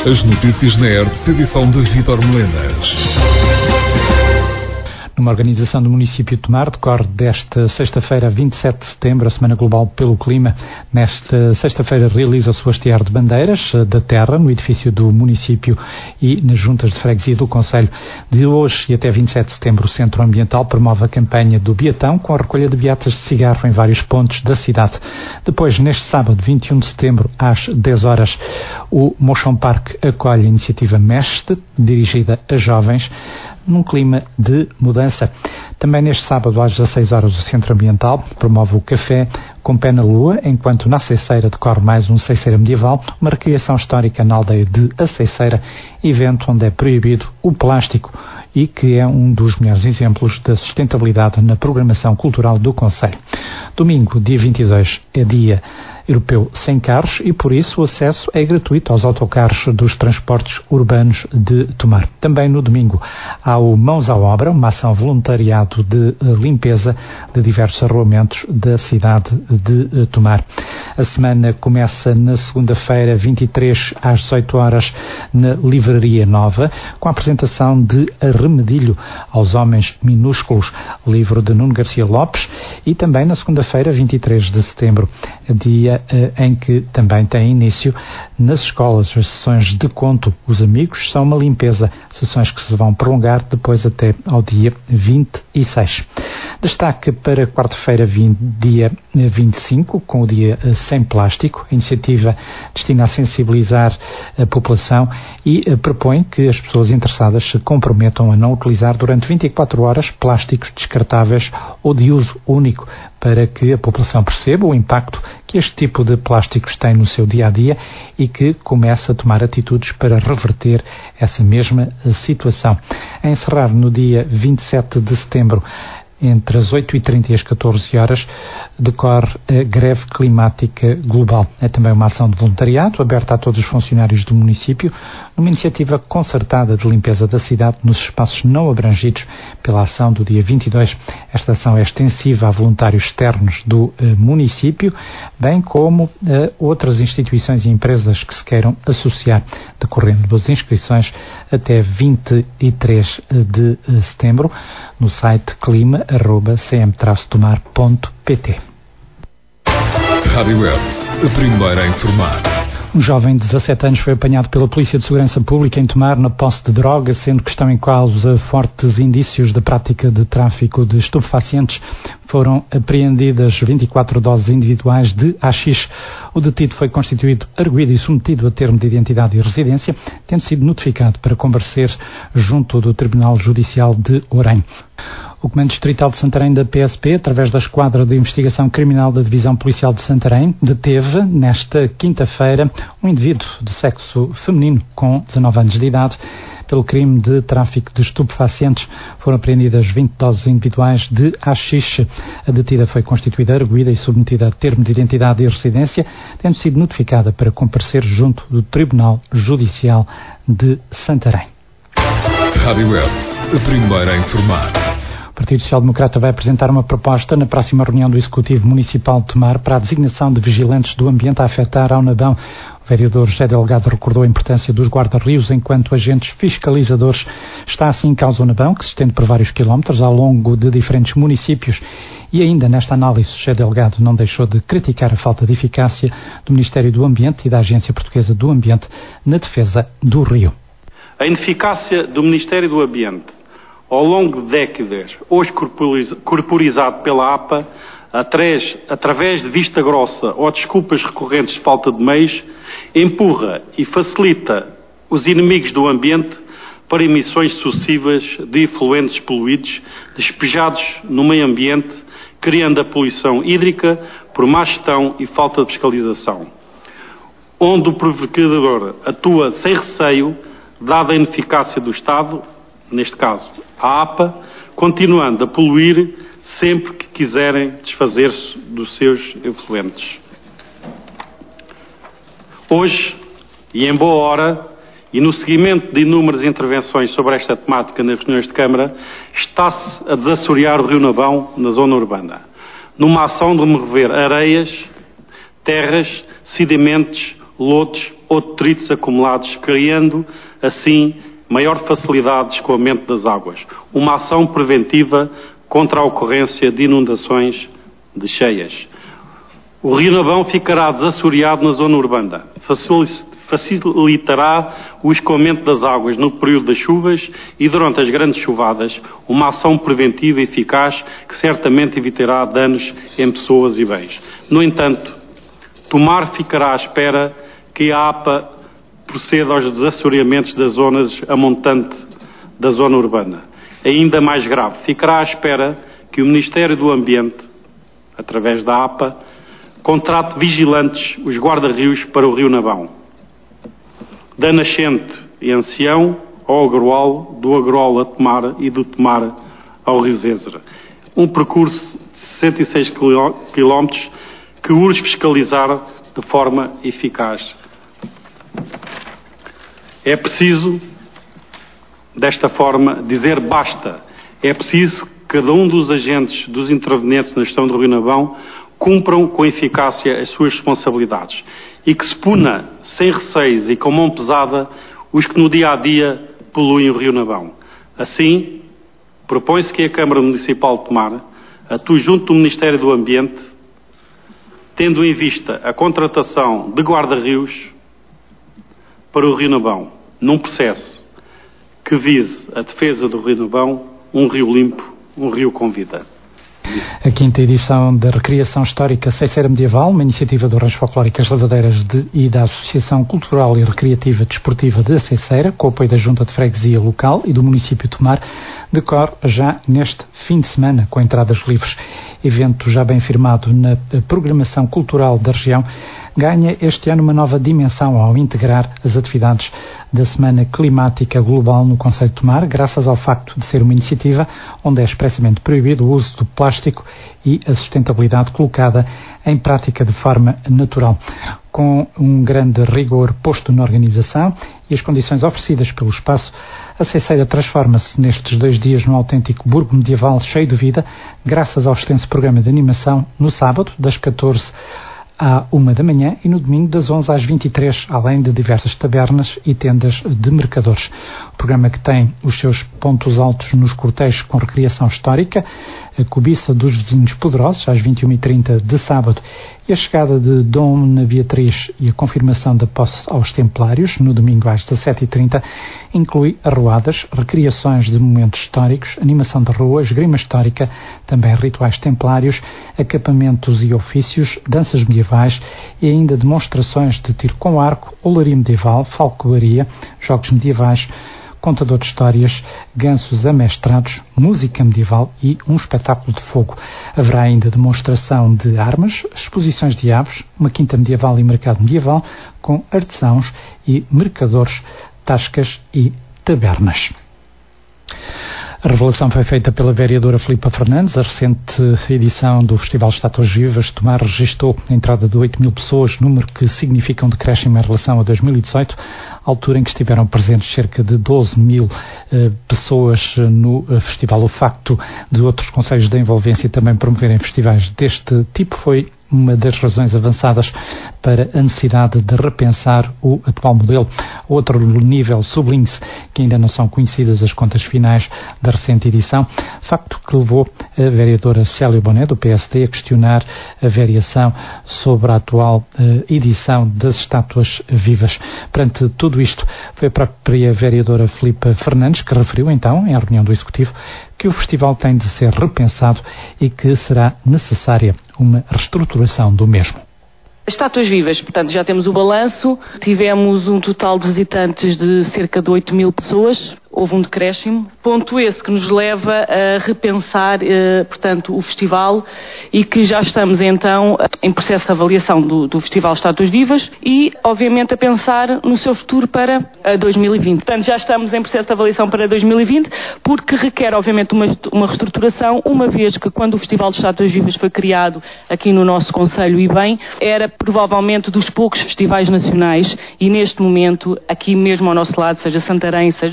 As notícias na ERP, edição de Vítor Melenas. Numa organização do município de Tomar, decorre desta sexta-feira, 27 de setembro, a Semana Global pelo Clima. Nesta sexta-feira realiza-se o hastear de bandeiras da terra no edifício do município e nas juntas de freguesia do concelho. De hoje e até 27 de setembro, o Centro Ambiental promove a campanha do Beatão com a recolha de beatas de cigarro em vários pontos da cidade. Depois, neste sábado, 21 de setembro, às 10 horas, o Motion Park acolhe a iniciativa Mestre, dirigida a jovens, num clima de mudança. Também neste sábado, às 16 horas, o Centro Ambiental promove o Café com Pé na Lua, enquanto na Aceiceira decorre mais um Ceiceira Medieval, uma recriação histórica na aldeia de Aceiceira, evento onde é proibido o plástico e que é um dos melhores exemplos da sustentabilidade na programação cultural do concelho. Domingo, dia 22, é dia europeu sem carros e, por isso, o acesso é gratuito aos autocarros dos transportes urbanos de Tomar. Também no domingo há o Mãos à Obra, uma ação voluntariado de limpeza de diversos arruamentos da cidade de Tomar. A semana começa na segunda-feira, 23 às 18 horas, na Livraria Nova, com a apresentação de Arremedilho aos Homens Minúsculos, livro de Nuno Garcia Lopes, e também na segunda-feira, 23 de setembro, dia em que também tem início nas escolas as sessões de conto. Os amigos são uma limpeza, sessões que se vão prolongar depois até ao dia 26. Destaque para quarta-feira, dia 25, com o dia sem plástico. A iniciativa destina a sensibilizar a população e propõe que as pessoas interessadas se comprometam a não utilizar durante 24 horas plásticos descartáveis ou de uso único, para que a população perceba o impacto que este tipo de plásticos tem no seu dia-a-dia e que comece a tomar atitudes para reverter essa mesma situação. A encerrar no dia 27 de setembro, entre as 8h30 e as 14 horas, decorre a greve climática global. É também uma ação de voluntariado aberta a todos os funcionários do município, numa iniciativa concertada de limpeza da cidade nos espaços não abrangidos pela ação do dia 22. Esta ação é extensiva a voluntários externos do município, bem como a outras instituições e empresas que se queiram associar, decorrendo as inscrições até 23 de setembro no site clima@cm-tomar.pt. Rádio Web, a primeira a informar. Um jovem de 17 anos foi apanhado pela Polícia de Segurança Pública em Tomar na posse de droga, sendo que estão em causa fortes indícios da prática de tráfico de estupefacientes. Foram apreendidas 24 doses individuais de haxixe. O detido foi constituído arguido e submetido a termo de identidade e residência, tendo sido notificado para comparecer junto do Tribunal Judicial de Orem. O Comando Distrital de Santarém da PSP, através da Esquadra de Investigação Criminal da Divisão Policial de Santarém, deteve, nesta quinta-feira, um indivíduo de sexo feminino com 19 anos de idade, pelo crime de tráfico de estupefacientes. Foram apreendidas 20 doses individuais de haxixe. A detida foi constituída arguida e submetida a termo de identidade e residência, tendo sido notificada para comparecer junto do Tribunal Judicial de Santarém. Rádio Web, a primeira a informar. O Partido Social Democrata vai apresentar uma proposta na próxima reunião do Executivo Municipal de Tomar para a designação de vigilantes do ambiente a afetar ao Nabão. O vereador José Delgado recordou a importância dos guarda-rios enquanto agentes fiscalizadores. Está assim em causa o Nabão, que se estende por vários quilómetros ao longo de diferentes municípios. E ainda nesta análise, José Delgado não deixou de criticar a falta de eficácia do Ministério do Ambiente e da Agência Portuguesa do Ambiente na defesa do rio. A ineficácia do Ministério do Ambiente, ao longo de décadas, hoje corporizado pela APA, através de vista grossa ou desculpas recorrentes de falta de meios, empurra e facilita os inimigos do ambiente para emissões sucessivas de efluentes poluídos despejados no meio ambiente, criando a poluição hídrica por má gestão e falta de fiscalização, onde o provocador atua sem receio, dada a ineficácia do Estado, neste caso a APA, continuando a poluir sempre que quiserem desfazer-se dos seus efluentes. Hoje, e em boa hora, e no seguimento de inúmeras intervenções sobre esta temática nas reuniões de Câmara, está-se a desassorear o Rio Navão na zona urbana, numa ação de remover areias, terras, sedimentos, lodos ou detritos acumulados, criando, assim, maior facilidade de escoamento das águas. Uma ação preventiva contra a ocorrência de inundações de cheias. O Rio Navão ficará desassoreado na zona urbana. Facilitará o escoamento das águas no período das chuvas e durante as grandes chuvadas, uma ação preventiva eficaz que certamente evitará danos em pessoas e bens. No entanto, Tomar ficará à espera que a APA proceda aos desassoreamentos das zonas a montante da zona urbana. Ainda mais grave, ficará à espera que o Ministério do Ambiente, através da APA, contrate vigilantes, os guarda-rios para o Rio Navão, da nascente e Ancião ao Agroal, do Agroal a Tomar e do Tomar ao Rio Zézere. Um percurso de 66 km que urge fiscalizar de forma eficaz. É preciso, desta forma, dizer basta. É preciso que cada um dos agentes, dos intervenientes na gestão do Rio Navão, cumpram com eficácia as suas responsabilidades e que se puna sem receios e com mão pesada os que no dia-a-dia poluem o Rio Navão. Assim, propõe-se que a Câmara Municipal de Tomar atue junto do Ministério do Ambiente, tendo em vista a contratação de guarda-rios para o Rio Navão, num processo que vise a defesa do Rio Navão, um rio limpo, um rio com vida. A quinta edição da Recriação Histórica Ceiceira Medieval, uma iniciativa do Rancho Folclóricas Lavadeiras e da Associação Cultural e Recreativa Desportiva de Ceiceira, com o apoio da Junta de Freguesia Local e do município de Tomar, decorre já neste fim de semana, com entradas livres. Evento já bem firmado na programação cultural da região, ganha este ano uma nova dimensão ao integrar as atividades da Semana Climática Global no Concelho de Tomar, graças ao facto de ser uma iniciativa onde é expressamente proibido o uso do plástico e a sustentabilidade colocada em prática de forma natural. Com um grande rigor posto na organização e as condições oferecidas pelo espaço, a Ceiceira transforma-se nestes 2 dias num autêntico burgo medieval cheio de vida, graças ao extenso programa de animação no sábado, das 14 à 1 da manhã e no domingo das 11 às 23, além de diversas tabernas e tendas de mercadores. O programa que tem os seus pontos altos nos cortejos com recriação histórica, a cobiça dos vizinhos poderosos às 21h30 de sábado e a chegada de Dona Beatriz e a confirmação da posse aos Templários no domingo às 17h30 inclui arruadas, recriações de momentos históricos, animação de rua, esgrima histórica, também rituais templários, acampamentos e ofícios, danças medievais e ainda demonstrações de tiro com arco, olaria medieval, falcoaria, jogos medievais, contador de histórias, gansos amestrados, música medieval e um espetáculo de fogo. Haverá ainda demonstração de armas, exposições de aves, uma quinta medieval e mercado medieval, com artesãos e mercadores, tascas e tabernas. A revelação foi feita pela vereadora Filipa Fernandes. A recente edição do Festival Estátuas Vivas de Tomar registrou a entrada de 8.000 pessoas, número que significa um decréscimo em relação a 2018, altura em que estiveram presentes cerca de 12.000 pessoas no festival. O facto de outros concelhos da envolvência também promoverem festivais deste tipo foi uma das razões avançadas para a necessidade de repensar o atual modelo. Outro nível, sublinhe-se que ainda não são conhecidas as contas finais da recente edição, facto que levou a vereadora Célia Bonet, do PSD, a questionar a variação sobre a atual edição das estátuas vivas. Perante tudo isto, foi a própria vereadora Filipa Fernandes que referiu então, em reunião do Executivo, que o festival tem de ser repensado e que será necessária uma reestruturação do mesmo. Estátuas vivas, portanto, já temos o balanço, tivemos um total de visitantes de cerca de 8.000 pessoas, houve um decréscimo, ponto esse que nos leva a repensar, portanto, o festival e que já estamos então em processo de avaliação do Festival Estátuas Vivas e, obviamente, a pensar no seu futuro para 2020. Portanto, já estamos em processo de avaliação para 2020, porque requer, obviamente, uma reestruturação, uma vez que quando o Festival de Estátuas Vivas foi criado aqui no nosso concelho e bem, era provavelmente dos poucos festivais nacionais e neste momento, aqui mesmo ao nosso lado, seja Santarém, seja Coimbra,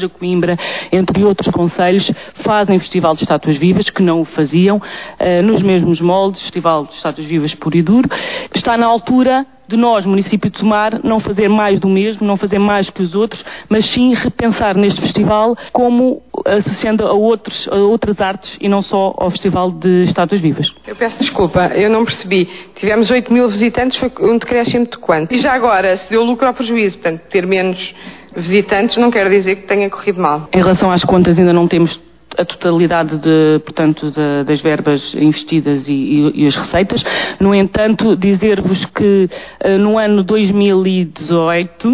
Coimbra, entre outros concelhos, fazem Festival de Estátuas Vivas, que não o faziam, nos mesmos moldes, Festival de Estátuas Vivas puro e duro. Está na altura de nós, município de Tomar, não fazer mais do mesmo, não fazer mais que os outros, mas sim repensar neste festival como associando a outras artes e não só ao Festival de Estátuas Vivas. Eu peço desculpa, eu não percebi. Tivemos 8.000 visitantes, foi um decréscimo de quanto? E já agora, se deu lucro ao prejuízo, portanto, ter menos visitantes não quer dizer que tenha corrido mal. Em relação às contas, ainda não temos a totalidade das verbas investidas e as receitas. No entanto, dizer-vos que no ano 2018,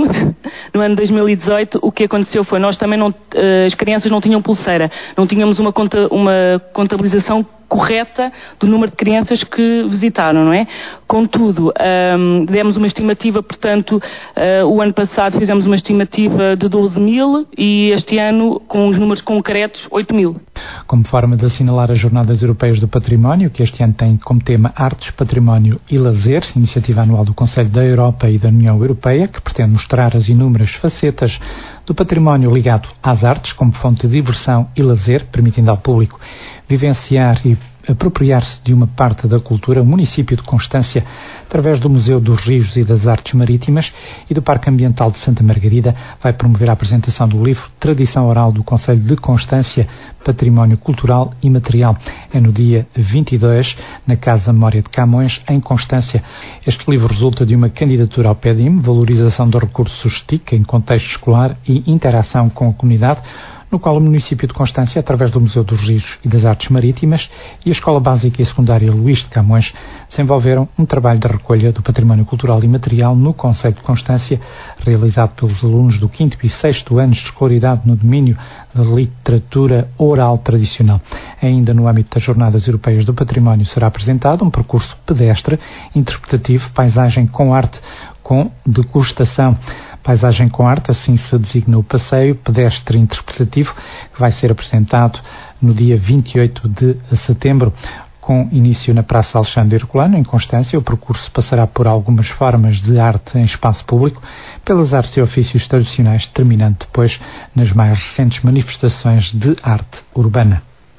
o que aconteceu foi, nós também as crianças não tinham pulseira, não tínhamos uma contabilização correta do número de crianças que visitaram, não é? Contudo, demos uma estimativa, portanto, o ano passado fizemos uma estimativa de 12.000 e este ano, com os números concretos, 8.000. Como forma de assinalar as Jornadas Europeias do Património, que este ano tem como tema Artes, Património e Lazer, iniciativa anual do Conselho da Europa e da União Europeia, que pretende mostrar as inúmeras facetas do património ligado às artes como fonte de diversão e lazer, permitindo ao público vivenciar e apropriar-se de uma parte da cultura, o município de Constância, através do Museu dos Rios e das Artes Marítimas e do Parque Ambiental de Santa Margarida, vai promover a apresentação do livro Tradição Oral do Concelho de Constância, Património Cultural e Material. É no dia 22, na Casa Memória de Camões, em Constância. Este livro resulta de uma candidatura ao PEDIM, valorização dos recursos TIC em contexto escolar e interação com a comunidade, no qual o município de Constância, através do Museu dos Rios e das Artes Marítimas e a Escola Básica e Secundária Luís de Camões, desenvolveram um trabalho de recolha do património cultural e material no concelho de Constância, realizado pelos alunos do 5º e 6º anos de escolaridade no domínio da literatura oral tradicional. Ainda no âmbito das Jornadas Europeias do Património será apresentado um percurso pedestre, interpretativo, paisagem com arte, com degustação. Paisagem com arte, assim se designa o passeio pedestre interpretativo, que vai ser apresentado no dia 28 de setembro, com início na Praça Alexandre Herculano, em Constância. O percurso passará por algumas formas de arte em espaço público, pelas artes e ofícios tradicionais, terminando depois nas mais recentes manifestações de arte urbana.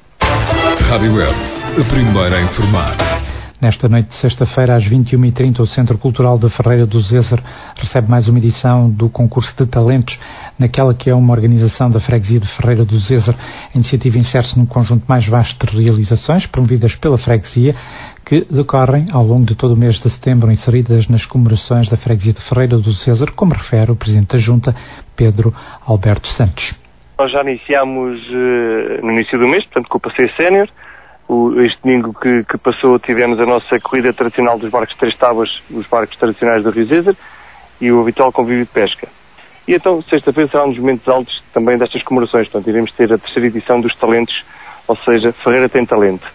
Rádio Web, a primeira a informar. Nesta noite de sexta-feira, às 21h30, o Centro Cultural da Ferreira do Zezer recebe mais uma edição do concurso de talentos, naquela que é uma organização da freguesia de Ferreira do Zezer. A iniciativa insere-se num conjunto mais vasto de realizações promovidas pela freguesia, que decorrem ao longo de todo o mês de setembro, inseridas nas comemorações da freguesia de Ferreira do Zezer, como refere o Presidente da Junta, Pedro Alberto Santos. Nós já iniciámos no início do mês, portanto, com o passeio sénior. Este domingo que passou tivemos a nossa corrida tradicional dos barcos de 3 tábuas, os barcos tradicionais do Rio Zezer, e o habitual convívio de pesca. E então, sexta-feira será um dos momentos altos também destas comemorações. Portanto, iremos ter a 3ª edição dos talentos, ou seja, Ferreira tem talento.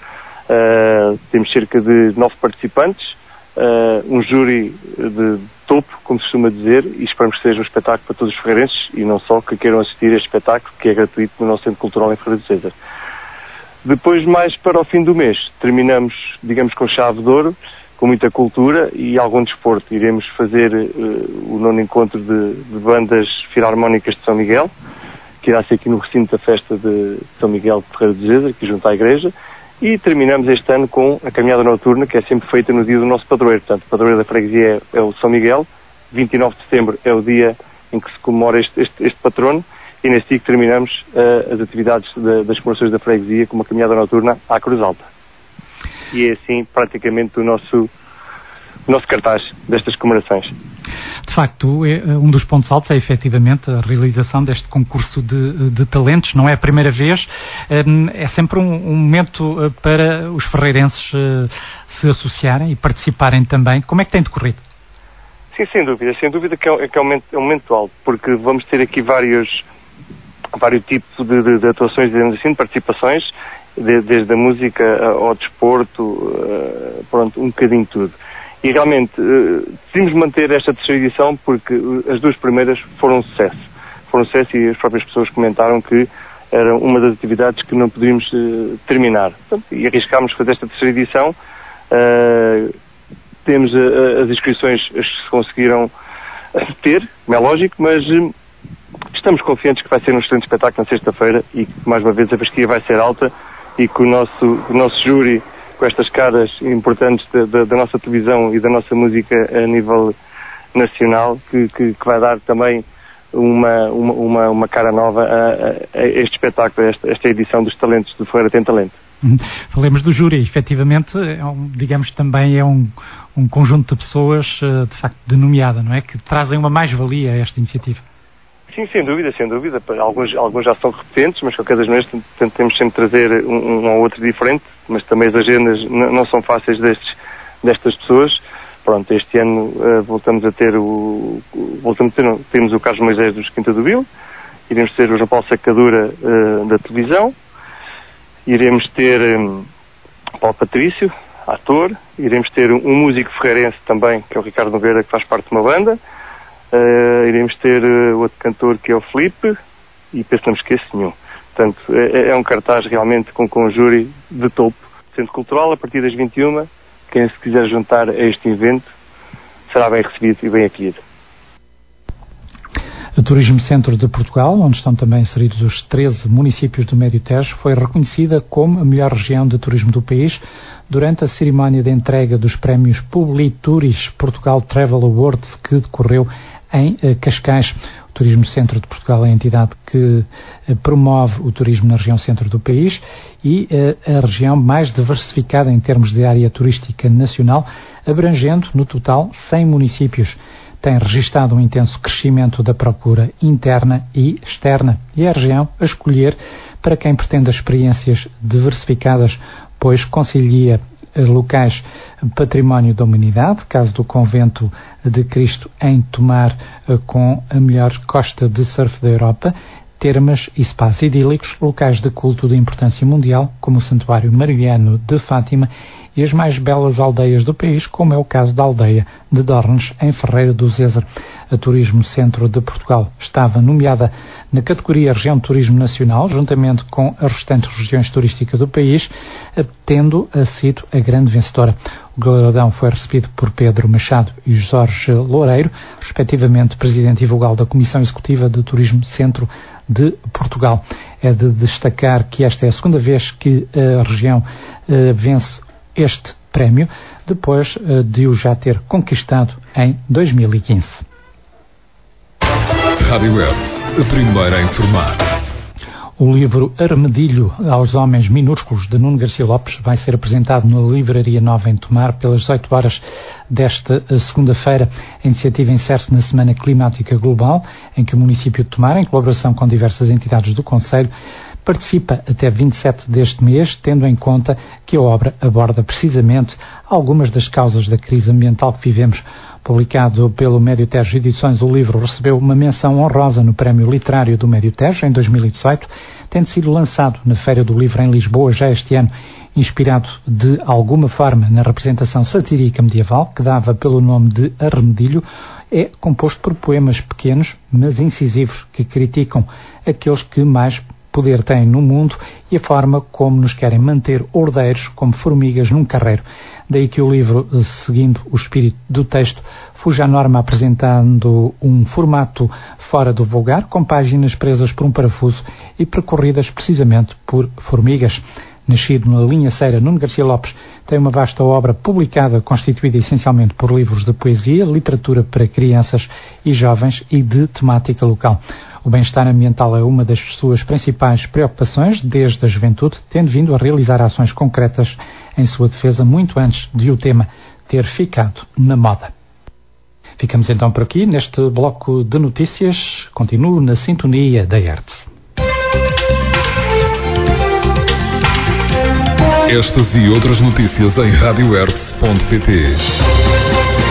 Temos cerca de 9 participantes, um júri de topo, como se costuma dizer, e esperamos que seja um espetáculo para todos os ferreirenses, e não só, que queiram assistir a este espetáculo, que é gratuito no nosso Centro Cultural em Ferreira do Zezer. Depois, mais para o fim do mês, terminamos, digamos, com chave de ouro, com muita cultura e algum desporto. Iremos fazer o 9º encontro de bandas filarmónicas de São Miguel, que irá ser aqui no recinto da festa de São Miguel de Ferreira do Zezer, aqui junto à igreja, e terminamos este ano com a caminhada noturna, que é sempre feita no dia do nosso padroeiro. Portanto, o padroeiro da freguesia é o São Miguel, 29 de setembro é o dia em que se comemora este patrono, e nesse dia que terminamos as atividades das comemorações da freguesia com uma caminhada noturna à Cruz Alta. E é assim praticamente o nosso cartaz destas comemorações. De facto, um dos pontos altos é efetivamente a realização deste concurso de talentos. Não é a primeira vez, é sempre um momento para os ferreirenses se associarem e participarem também. Como é que tem decorrido? Sim, sem dúvida que é um momento alto, porque vamos ter aqui vários tipos de atuações, de participações, desde a música ao desporto, pronto, um bocadinho tudo. E realmente decidimos manter esta 3ª edição porque as 2 primeiras foram um sucesso. E as próprias pessoas comentaram que era uma das atividades que não poderíamos terminar. Portanto, e arriscámos fazer esta 3ª edição. Temos as inscrições, as que se conseguiram ter, como é lógico, mas Estamos confiantes que vai ser um excelente espetáculo na sexta-feira e que, mais uma vez, a fasquia vai ser alta e que o nosso júri, com estas caras importantes da nossa televisão e da nossa música a nível nacional, que vai dar também uma cara nova a este espetáculo, a esta edição dos Talentos do Ferreira Tem Talento. Falemos do júri, efetivamente, digamos também é um conjunto de pessoas, de facto, denominada, não é? Que trazem uma mais-valia a esta iniciativa. Sim, sem dúvida. Alguns já são repetentes, mas de qualquer das maneiras tentamos sempre trazer um ou outro diferente, mas também as agendas não são fáceis destas pessoas. Pronto, este ano temos o Carlos Moisés dos Quinta do Vil, iremos ter o João Paulo Sacadura da televisão, iremos ter Paulo Patrício, ator, iremos ter um músico ferreirense também, que é o Ricardo Nogueira, que faz parte de uma banda, iremos ter outro cantor que é o Filipe, e penso que não me esqueço nenhum. Portanto, é um cartaz realmente com um júri de topo. Centro Cultural, a partir das 21h, quem se quiser juntar a este evento será bem recebido e bem acolhido. O Turismo Centro de Portugal, onde estão também inseridos os 13 municípios do Médio Tejo, foi reconhecida como a melhor região de turismo do país durante a cerimónia de entrega dos prémios Publituris Portugal Travel Awards, que decorreu em Cascais. O Turismo Centro de Portugal é a entidade que promove o turismo na região centro do país e a região mais diversificada em termos de área turística nacional, abrangendo no total 100 municípios. Tem registado um intenso crescimento da procura interna e externa e é a região a escolher para quem pretende experiências diversificadas, pois concilia locais património da humanidade, caso do Convento de Cristo em Tomar, com a melhor costa de surf da Europa, termas e spas idílicos, locais de culto de importância mundial, como o Santuário Mariano de Fátima, e as mais belas aldeias do país, como é o caso da aldeia de Dornes, em Ferreira do Zezer. A Turismo Centro de Portugal estava nomeada na categoria Região de Turismo Nacional, juntamente com as restantes regiões turísticas do país, tendo sido a grande vencedora. O galardão foi recebido por Pedro Machado e Jorge Loureiro, respectivamente Presidente e Vogal da Comissão Executiva do Turismo Centro de Portugal. É de destacar que esta é a segunda vez que a região vence este prémio, depois de o já ter conquistado em 2015. Rádio Web, a primeira a informar. O livro Armedilho aos Homens Minúsculos, de Nuno Garcia Lopes, vai ser apresentado na Livraria Nova em Tomar pelas 18 horas desta segunda-feira. A iniciativa insere-se na Semana Climática Global, em que o município de Tomar, em colaboração com diversas entidades do concelho, participa até 27 deste mês, tendo em conta que a obra aborda precisamente algumas das causas da crise ambiental que vivemos. Publicado pelo Médio Tejo Edições, o livro recebeu uma menção honrosa no Prémio Literário do Médio Tejo em 2018, tendo sido lançado na Feira do Livro em Lisboa já este ano, inspirado de alguma forma na representação satírica medieval, que dava pelo nome de Armedilho. É composto por poemas pequenos, mas incisivos, que criticam aqueles que mais poder têm no mundo e a forma como nos querem manter ordeiros como formigas num carreiro. Daí que o livro, seguindo o espírito do texto, fuja à norma apresentando um formato fora do vulgar, com páginas presas por um parafuso e percorridas precisamente por formigas. Nascido na linha Ceira, Nuno Garcia Lopes tem uma vasta obra publicada, constituída essencialmente por livros de poesia, literatura para crianças e jovens e de temática local. O bem-estar ambiental é uma das suas principais preocupações desde a juventude, tendo vindo a realizar ações concretas em sua defesa muito antes de o tema ter ficado na moda. Ficamos então por aqui neste bloco de notícias. Continuo na sintonia da Hertz. Estas e outras notícias em radiohertz.pt.